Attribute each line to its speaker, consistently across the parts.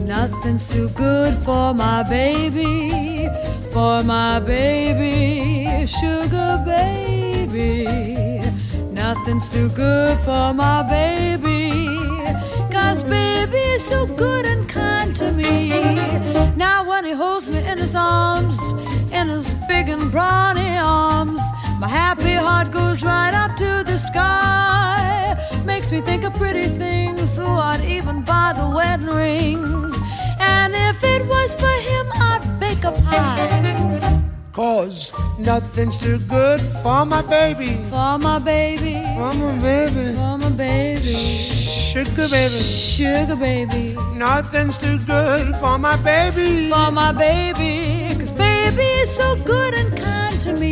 Speaker 1: Nothing's too good for my baby, sugar baby. Nothing's too good for my baby, 'cause baby's so good and kind to me. Now when he holds me in his arms, in his big and brawny arms, my happy heart goes right up to the sky. Makes me think of pretty things, so I'd even buy the wedding rings. And if it was for him, I'd bake a pie.
Speaker 2: 'Cause nothing's too good for my baby.
Speaker 1: For my baby.
Speaker 2: For my baby.
Speaker 1: For my baby.
Speaker 2: Sugar baby.
Speaker 1: Sugar baby.
Speaker 2: Nothing's too good for my baby.
Speaker 1: For my baby. 'Cause baby is so good and kind to me.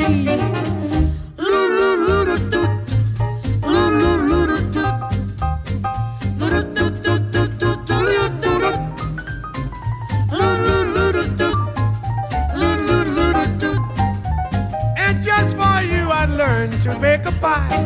Speaker 2: And just for you I'd learn to bake a pie.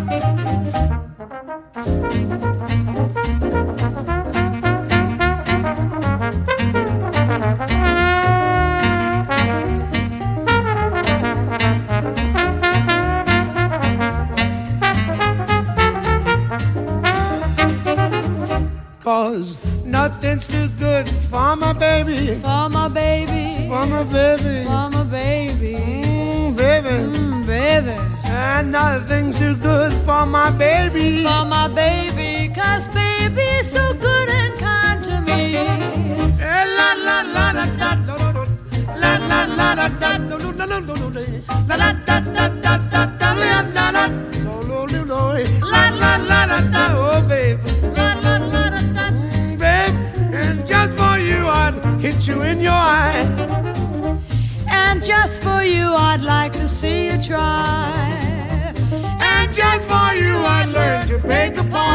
Speaker 2: 'Cause nothing's too good for my baby.
Speaker 1: For my baby.
Speaker 2: For my baby.
Speaker 1: For my baby.
Speaker 2: Baby.
Speaker 1: Baby.
Speaker 2: And nothing's too good for my baby.
Speaker 1: For my baby, 'cause baby is so good and kind to me.
Speaker 2: La la la la da la la la la da no no no no no la la da da da da da la la la no no no no la la la la da oh babe
Speaker 1: La la la la da.
Speaker 2: Babe, and just for you I'd hit you in your eye.
Speaker 1: And just for you I'd like to see you try.
Speaker 2: And just for you I'd learn to bake a pie.